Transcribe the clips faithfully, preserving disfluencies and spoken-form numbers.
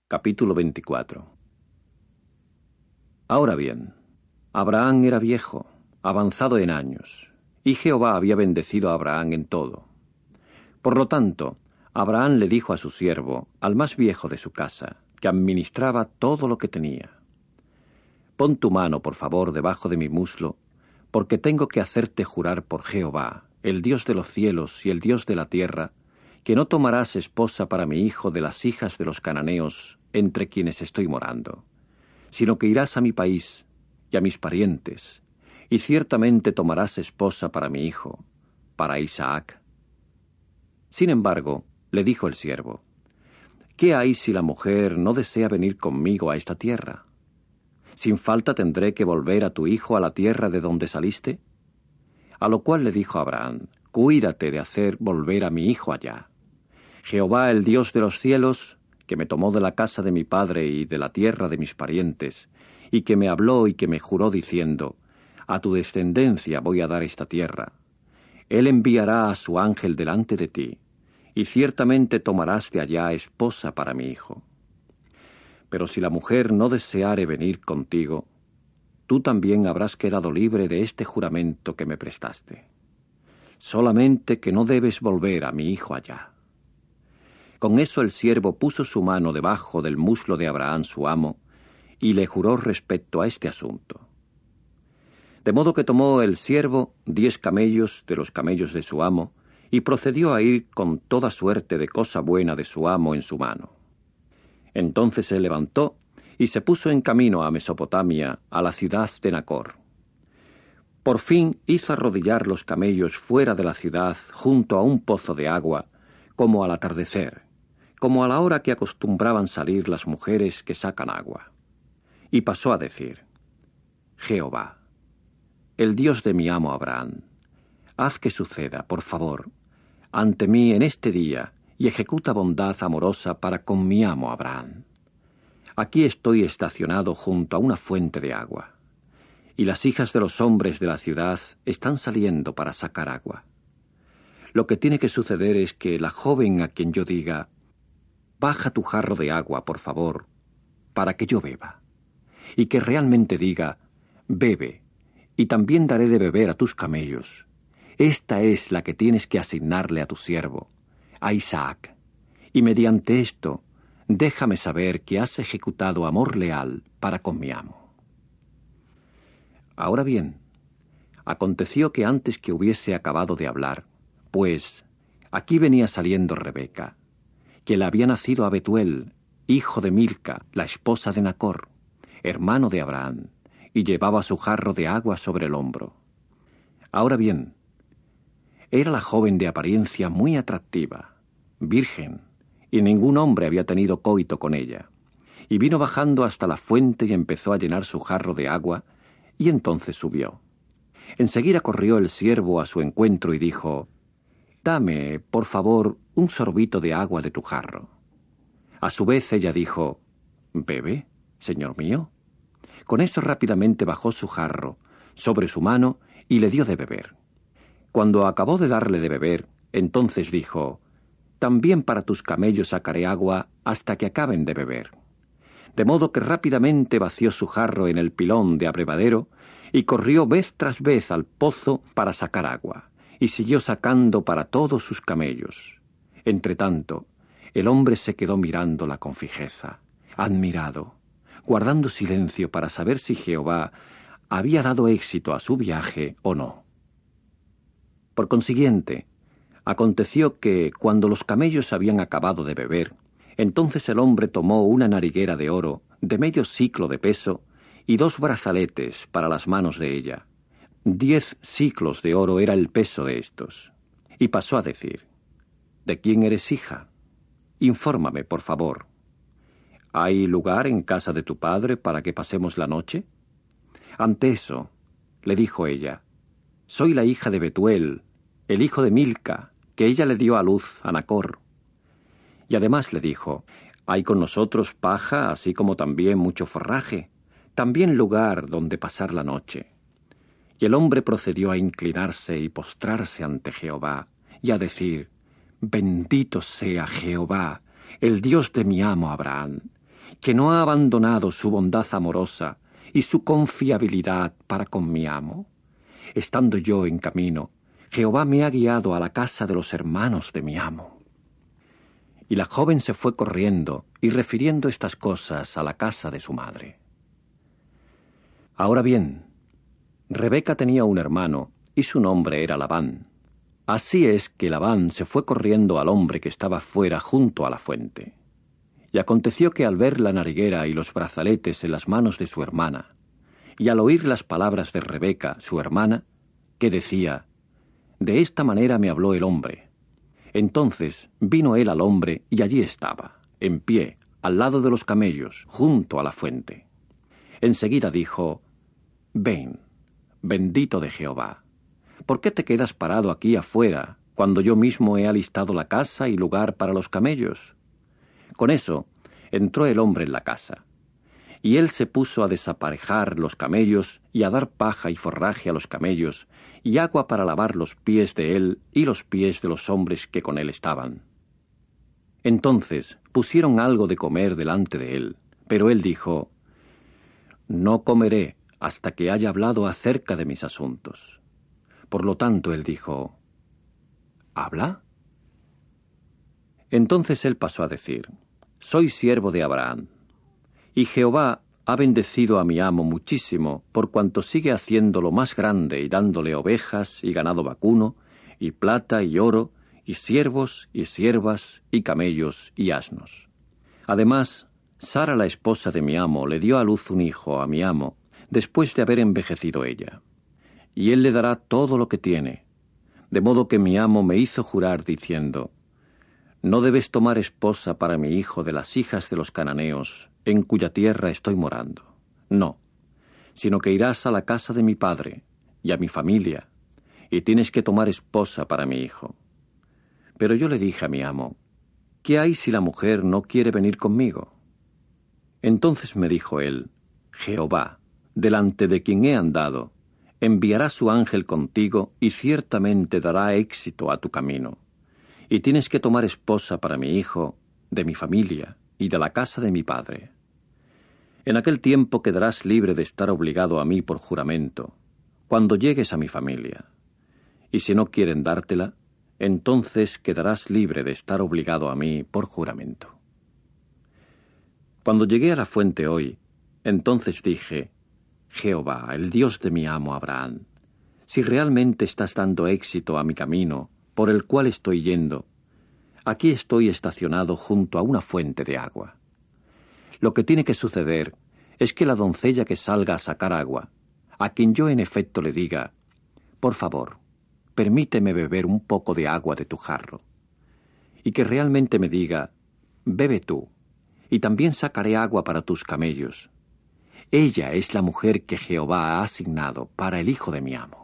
Capítulo veinticuatro. Ahora bien, Abraham era viejo, avanzado en años, y Jehová había bendecido a Abraham en todo. Por lo tanto, Abraham le dijo a su siervo, al más viejo de su casa, que administraba todo lo que tenía: «Pon tu mano, por favor, debajo de mi muslo, porque tengo que hacerte jurar por Jehová, el Dios de los cielos y el Dios de la tierra, que no tomarás esposa para mi hijo de las hijas de los cananeos entre quienes estoy morando, sino que irás a mi país y a mis parientes, y ciertamente tomarás esposa para mi hijo, para Isaac». Sin embargo, le dijo el siervo: «¿Qué hay si la mujer no desea venir conmigo a esta tierra? ¿Sin falta tendré que volver a tu hijo a la tierra de donde saliste?» A lo cual le dijo Abraham: «Cuídate de hacer volver a mi hijo allá. Jehová, el Dios de los cielos, que me tomó de la casa de mi padre y de la tierra de mis parientes, y que me habló y que me juró diciendo: a tu descendencia voy a dar esta tierra. Él enviará a su ángel delante de ti, y ciertamente tomarás de allá esposa para mi hijo. Pero si la mujer no deseare venir contigo, tú también habrás quedado libre de este juramento que me prestaste. Solamente que no debes volver a mi hijo allá». Con eso el siervo puso su mano debajo del muslo de Abraham su amo, y le juró respecto a este asunto. De modo que tomó el siervo diez camellos de los camellos de su amo, y procedió a ir con toda suerte de cosa buena de su amo en su mano. Entonces se levantó y se puso en camino a Mesopotamia, a la ciudad de Nacor. Por fin hizo arrodillar los camellos fuera de la ciudad, junto a un pozo de agua, como al atardecer, como a la hora que acostumbraban salir las mujeres que sacan agua. Y pasó a decir: «Jehová, el Dios de mi amo Abraham, haz que suceda, por favor, ante mí en este día, y ejecuta bondad amorosa para con mi amo Abraham. Aquí estoy estacionado junto a una fuente de agua, y las hijas de los hombres de la ciudad están saliendo para sacar agua. Lo que tiene que suceder es que la joven a quien yo diga: baja tu jarro de agua, por favor, para que yo beba, y que realmente diga: bebe, y también daré de beber a tus camellos. Esta es la que tienes que asignarle a tu siervo, a Isaac, y mediante esto déjame saber que has ejecutado amor leal para con mi amo». Ahora bien, aconteció que antes que hubiese acabado de hablar, pues aquí venía saliendo Rebeca, que le había nacido a Betuel, hijo de Milca, la esposa de Nacor, hermano de Abraham, y llevaba su jarro de agua sobre el hombro. Ahora bien, era la joven de apariencia muy atractiva, virgen, y ningún hombre había tenido coito con ella. Y vino bajando hasta la fuente y empezó a llenar su jarro de agua, y entonces subió. Enseguida corrió el siervo a su encuentro y dijo: «Dame, por favor, un sorbito de agua de tu jarro». A su vez ella dijo: «¿Bebe, señor mío?». Con eso rápidamente bajó su jarro sobre su mano y le dio de beber. Cuando acabó de darle de beber, entonces dijo: «También para tus camellos sacaré agua hasta que acaben de beber». De modo que rápidamente vació su jarro en el pilón de abrevadero y corrió vez tras vez al pozo para sacar agua, y siguió sacando para todos sus camellos. Entretanto, el hombre se quedó mirándola con fijeza, admirado, guardando silencio para saber si Jehová había dado éxito a su viaje o no. Por consiguiente, aconteció que, cuando los camellos habían acabado de beber, entonces el hombre tomó una nariguera de oro de medio siclo de peso y dos brazaletes para las manos de ella. Diez siclos de oro era el peso de estos. Y pasó a decir: «¿De quién eres hija? Infórmame, por favor. ¿Hay lugar en casa de tu padre para que pasemos la noche?». Ante eso, le dijo ella: «Soy la hija de Betuel, el hijo de Milca, que ella le dio a luz a Nacor». Y además le dijo: «Hay con nosotros paja, así como también mucho forraje, también lugar donde pasar la noche». Y el hombre procedió a inclinarse y postrarse ante Jehová, y a decir: «Bendito sea Jehová, el Dios de mi amo Abraham, que no ha abandonado su bondad amorosa y su confiabilidad para con mi amo? Estando yo en camino, Jehová me ha guiado a la casa de los hermanos de mi amo. Y la joven se fue corriendo y refiriendo estas cosas a la casa de su madre. Ahora bien, Rebeca tenía un hermano, y su nombre era Labán. Así es que Labán se fue corriendo al hombre que estaba fuera junto a la fuente. Y aconteció que al ver la nariguera y los brazaletes en las manos de su hermana, y al oír las palabras de Rebeca, su hermana, que decía: «De esta manera me habló el hombre». Entonces vino él al hombre, y allí estaba, en pie, al lado de los camellos, junto a la fuente. Enseguida dijo: «Ven, bendito de Jehová, ¿por qué te quedas parado aquí afuera, cuando yo mismo he alistado la casa y lugar para los camellos?» Con eso entró el hombre en la casa, y él se puso a desaparejar los camellos y a dar paja y forraje a los camellos y agua para lavar los pies de él y los pies de los hombres que con él estaban. Entonces pusieron algo de comer delante de él, pero él dijo: «No comeré hasta que haya hablado acerca de mis asuntos». Por lo tanto él dijo: «¿Habla?». Entonces él pasó a decir: «Soy siervo de Abraham, y Jehová ha bendecido a mi amo muchísimo, por cuanto sigue haciéndolo más grande y dándole ovejas y ganado vacuno, y plata y oro, y siervos y siervas, y camellos y asnos. Además, Sara, la esposa de mi amo, le dio a luz un hijo a mi amo, después de haber envejecido ella. Y él le dará todo lo que tiene. De modo que mi amo me hizo jurar diciendo: «No debes tomar esposa para mi hijo de las hijas de los cananeos, en cuya tierra estoy morando. No, sino que irás a la casa de mi padre y a mi familia, y tienes que tomar esposa para mi hijo». Pero yo le dije a mi amo: «¿Qué hay si la mujer no quiere venir conmigo?». Entonces me dijo él: «Jehová, delante de quien he andado, enviará su ángel contigo y ciertamente dará éxito a tu camino. Y tienes que tomar esposa para mi hijo, de mi familia y de la casa de mi padre. En aquel tiempo quedarás libre de estar obligado a mí por juramento, cuando llegues a mi familia. Y si no quieren dártela, entonces quedarás libre de estar obligado a mí por juramento». Cuando llegué a la fuente hoy, entonces dije: «Jehová, el Dios de mi amo Abraham, si realmente estás dando éxito a mi camino, por el cual estoy yendo, aquí estoy estacionado junto a una fuente de agua. Lo que tiene que suceder es que la doncella que salga a sacar agua, a quien yo en efecto le diga: «Por favor, permíteme beber un poco de agua de tu jarro», y que realmente me diga: «Bebe tú, y también sacaré agua para tus camellos». Ella es la mujer que Jehová ha asignado para el hijo de mi amo».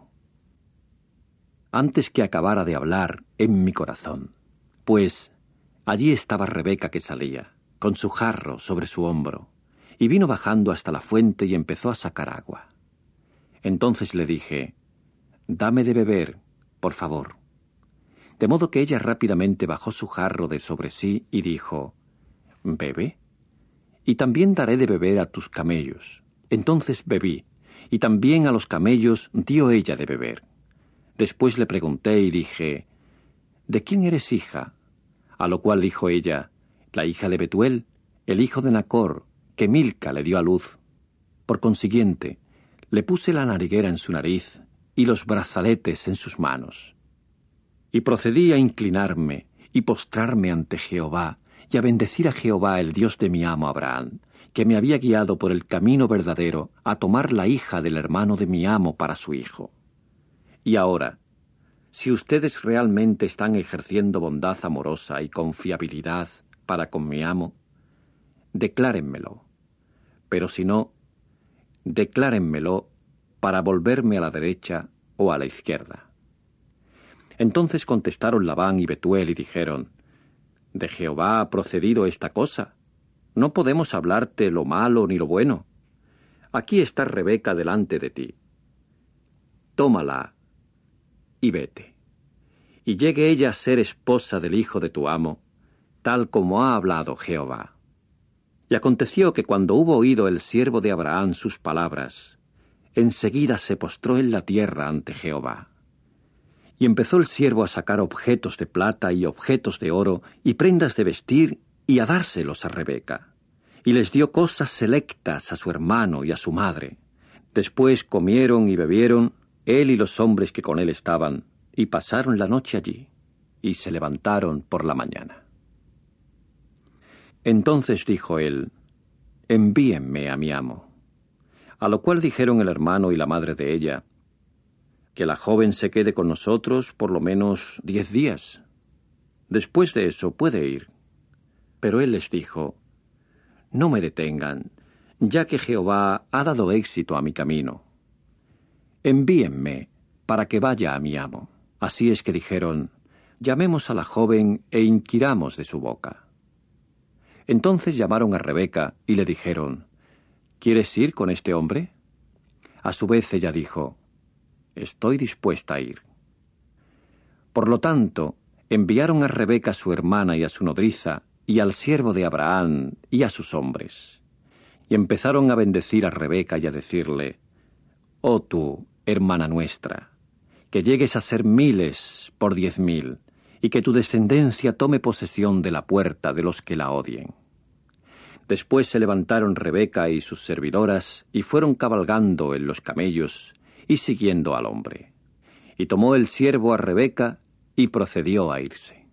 Antes que acabara de hablar en mi corazón, pues allí estaba Rebeca que salía, con su jarro sobre su hombro, y vino bajando hasta la fuente y empezó a sacar agua. Entonces le dije: «Dame de beber, por favor». De modo que ella rápidamente bajó su jarro de sobre sí y dijo: «¿Bebe? Y también daré de beber a tus camellos». Entonces bebí, y también a los camellos dio ella de beber. Después le pregunté y dije: «¿De quién eres hija?». A lo cual dijo ella: «La hija de Betuel, el hijo de Nacor, que Milca le dio a luz». Por consiguiente, le puse la nariguera en su nariz y los brazaletes en sus manos. Y procedí a inclinarme y postrarme ante Jehová, y a bendecir a Jehová, el Dios de mi amo Abraham, que me había guiado por el camino verdadero a tomar la hija del hermano de mi amo para su hijo. Y ahora, si ustedes realmente están ejerciendo bondad amorosa y confiabilidad para con mi amo, declárenmelo. Pero si no, declárenmelo para volverme a la derecha o a la izquierda». Entonces contestaron Labán y Betuel y dijeron: «¿De Jehová ha procedido esta cosa? No podemos hablarte lo malo ni lo bueno. Aquí está Rebeca delante de ti. Tómala y vete, y llegue ella a ser esposa del hijo de tu amo, tal como ha hablado Jehová». Y aconteció que cuando hubo oído el siervo de Abraham sus palabras, enseguida se postró en la tierra ante Jehová. Y empezó el siervo a sacar objetos de plata y objetos de oro y prendas de vestir y a dárselos a Rebeca. Y les dio cosas selectas a su hermano y a su madre. Después comieron y bebieron, él y los hombres que con él estaban, y pasaron la noche allí, y se levantaron por la mañana. Entonces dijo él: envíenme a mi amo. A lo cual dijeron el hermano y la madre de ella: que la joven se quede con nosotros por lo menos diez días. Después de eso puede ir. Pero él les dijo: no me detengan, ya que Jehová ha dado éxito a mi camino. Envíenme para que vaya a mi amo. Así es que dijeron: llamemos a la joven e inquiramos de su boca. Entonces llamaron a Rebeca y le dijeron: ¿quieres ir con este hombre? A su vez ella dijo: estoy dispuesta a ir. Por lo tanto, enviaron a Rebeca su hermana y a su nodriza, y al siervo de Abraham y a sus hombres. Y empezaron a bendecir a Rebeca y a decirle: oh tú, hermana nuestra, que llegues a ser miles por diez mil, y que tu descendencia tome posesión de la puerta de los que la odien. Después se levantaron Rebeca y sus servidoras, y fueron cabalgando en los camellos, y siguiendo al hombre. Y tomó el siervo a Rebeca, y procedió a irse.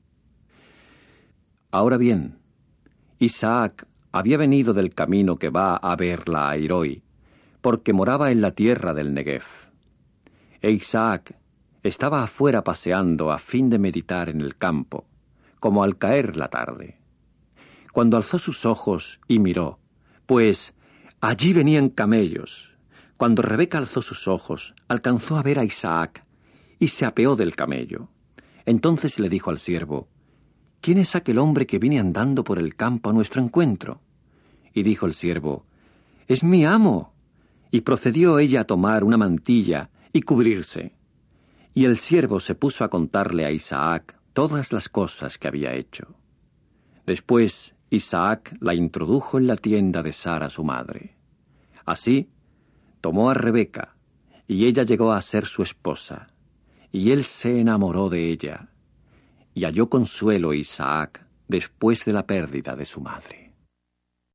Ahora bien, Isaac había venido del camino que va a Beer-la Hairoi, porque moraba en la tierra del Negev. E Isaac estaba afuera paseando a fin de meditar en el campo, como al caer la tarde. Cuando alzó sus ojos y miró, pues allí venían camellos. Cuando Rebeca alzó sus ojos, alcanzó a ver a Isaac, y se apeó del camello. Entonces le dijo al siervo: ¿quién es aquel hombre que viene andando por el campo a nuestro encuentro? Y dijo el siervo: es mi amo. Y procedió ella a tomar una mantilla y cubrirse. Y el siervo se puso a contarle a Isaac todas las cosas que había hecho. Después Isaac la introdujo en la tienda de Sara su madre. Así tomó a Rebeca, y ella llegó a ser su esposa, y él se enamoró de ella, y halló consuelo Isaac después de la pérdida de su madre.